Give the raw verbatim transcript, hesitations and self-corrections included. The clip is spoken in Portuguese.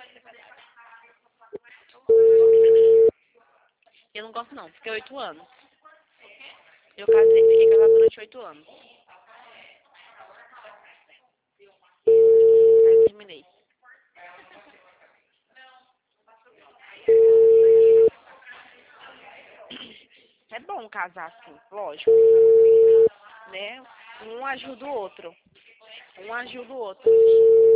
Eu não gosto não, fiquei oito anos. Eu casei, fiquei casada durante oito anos. Aí terminei. É bom casar assim, lógico, né? Um ajuda o outro. Um ajuda o outro.